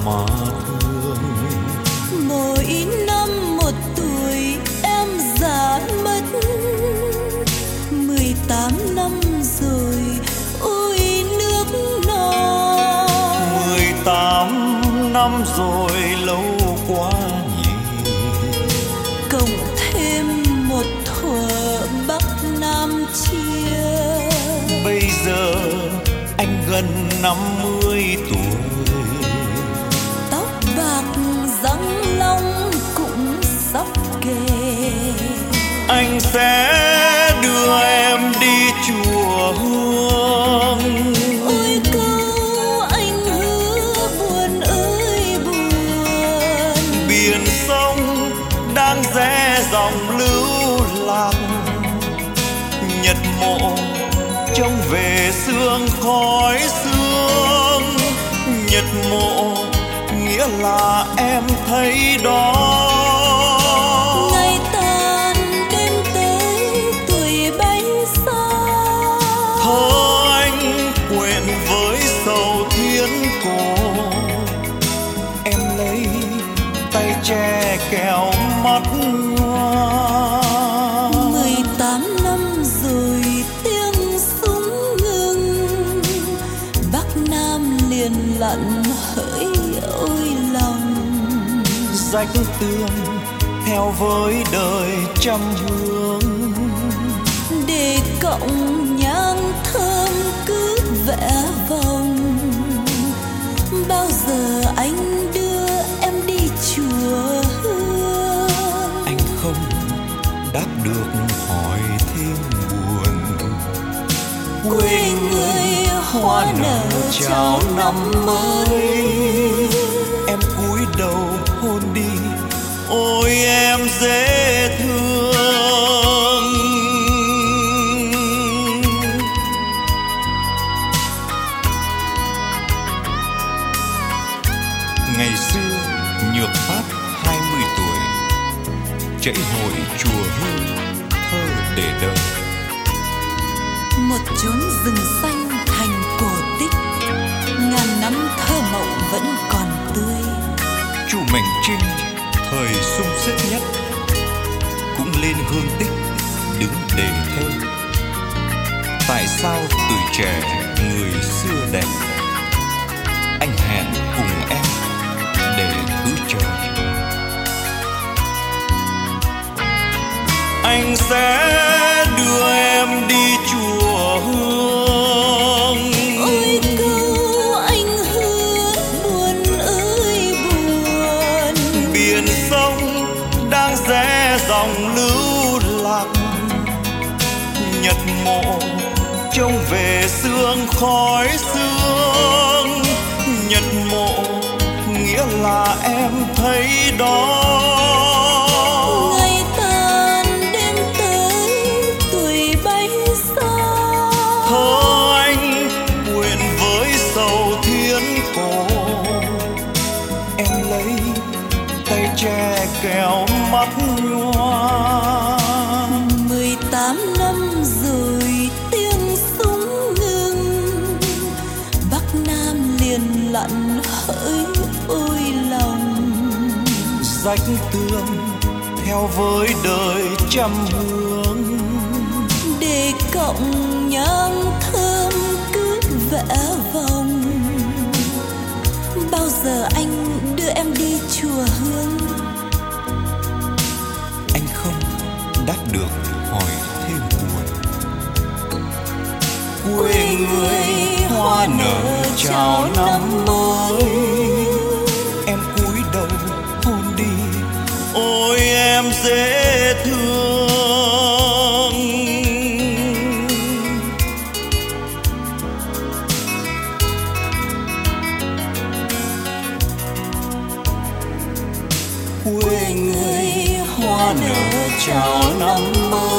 mà thương. Mỗi năm một tuổi em già mất, 18 năm rồi ôi nước non. 18 năm rồi lâu quá nhỉ. Cộng thêm một thuở Bắc Nam chia, Bây giờ anh gần 50 tuổi. tóc bạc răng long cũng sắp kề. Anh sẽ đưa em đi chùa Hương. Ôi câu anh hứa buồn ơi buồn. Biển sông đang rẽ dòng lưu lạc, nhật mộ trông về sương khói sương. Nhật mộ nghĩa là em thấy đó. Ngày tàn đêm tới tuổi bay xa, Thơ anh quyện với sầu thiên cổ. Em lấy tay che kẹo mắt hoa. 18 năm rồi tiếng súng ngừng, Bắc Nam liền lặn hỡi ôi lòng. Rách tương theo với đời trăm hương. Để cộng nhang thơm cứ vẽ vòng. Bao giờ anh đưa em đi chùa Hương? Anh không đáp được hỏi thêm buồn. Quê người hoa nở chào năm mới. Em cúi đầu hôn đi, ôi em dễ thương. Ngày xưa Nhược Phát 20 tuổi, chảy hội chùa Hương thơ để đời. Một chốn rừng xanh thành cổ tích, ngàn năm thơ mộng vẫn còn tươi. Chu Mạnh Trinh thời sung sức nhất cũng lên hương tích đứng để thơ. Tại sao tuổi trẻ người xưa đẹp? Anh hẹn cùng em để cứ chờ. Anh sẽ đưa em đi chùa Hương. Ôi câu anh hứa buồn ơi buồn. Biển sông đang rẽ dòng lưu lạc, nhật mộ trông về sương khói sương. Nhật mộ nghĩa là em thấy đó. Ngày tàn đêm tới tuổi bay xa, Thơ anh quyện với sầu thiên cổ. Em lấy tay che kẹo mắt hoa. 18 năm rồi tiếng súng ngừng, Bắc Nam liền lặn hỡi ôi lòng. Rách tương theo với đời trăm hương. Để cộng nhang thơm cứ vẽ vòng. Bao giờ anh đưa em đi chùa Hương? Anh không đáp được hỏi thêm buồn. Quê người hoa nở chào năm mới. Em cúi đầu hôn đi, ôi em dễ thương. Quê người hoa nở chào năm mới.